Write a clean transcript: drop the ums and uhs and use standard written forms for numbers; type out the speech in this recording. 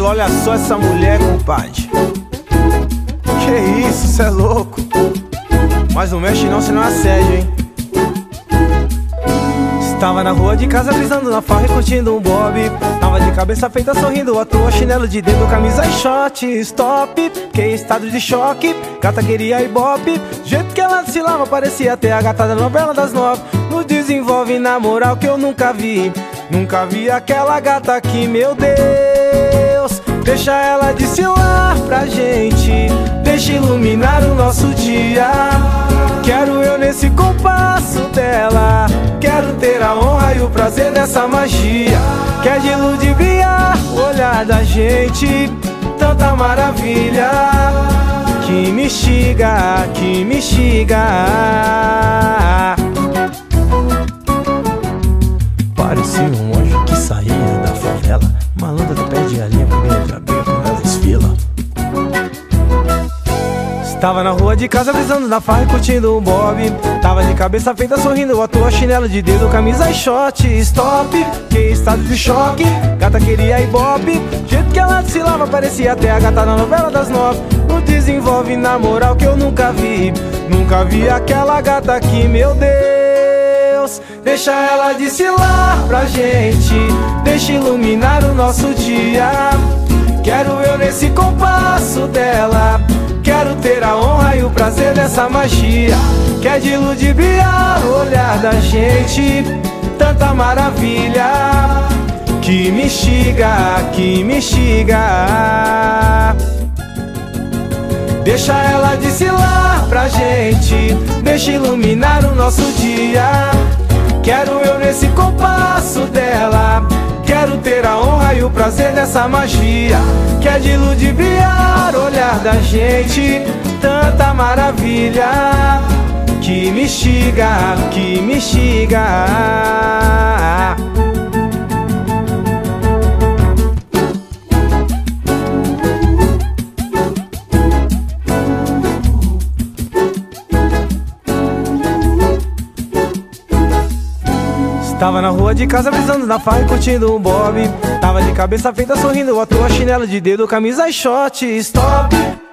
chinelo, olha só essa mulher, compadre. Que isso, cê é louco. Mas não mexe não, senão é assédio, hein. Estava na rua de casa brisando na farra e curtindo um bob. Tava de cabeça feita sorrindo à toa, chinelo de dedo, camisa e short. Stop, que estado de choque. Gata queria ibope, jeito que ela desfilava parecia até a gata da novela das 9. No desenvolve na moral que eu nunca vi. Nunca vi aquela gata aqui, meu Deus. Deixa ela desfilar pra gente, deixa iluminar o nosso dia. Quero eu nesse compasso dela, quero ter a honra e o prazer dessa magia. Quer de ludibriar o olhar da gente, tanta maravilha que me instiga, que me instiga. Parecia um anjo que saía da favela, malandra perde a linha, primeira de abrir com ela desfila. Estava na rua de casa brisando na farra e curtindo um bob. Tava de cabeça feita sorrindo à toa, chinelo de dedo, camisa e short. Stop, que estado de choque. Gata queria ibope, jeito que ela desfilava parecia até a gata na novela das 9. No desenvolve na moral que eu nunca vi. Nunca vi aquela gata aqui, meu Deus. Deixa ela desfilar pra gente, deixa iluminar o nosso dia. Quero eu nesse compasso dela, quero ter a honra e o prazer dessa magia. Quer de ludibriar o olhar da gente, tanta maravilha que me instiga, que me instiga. Deixa ela desfilar pra gente, deixa iluminar o nosso dia. Quero eu nesse compasso dela, quero ter a honra e o prazer dessa magia. Quer de ludibriar o olhar da gente, tanta maravilha que me instiga, que me instiga. Tava na rua de casa brisando na farra e curtindo um bob. Tava de cabeça feita sorrindo à toa, chinelo de dedo, camisa e short. Stop,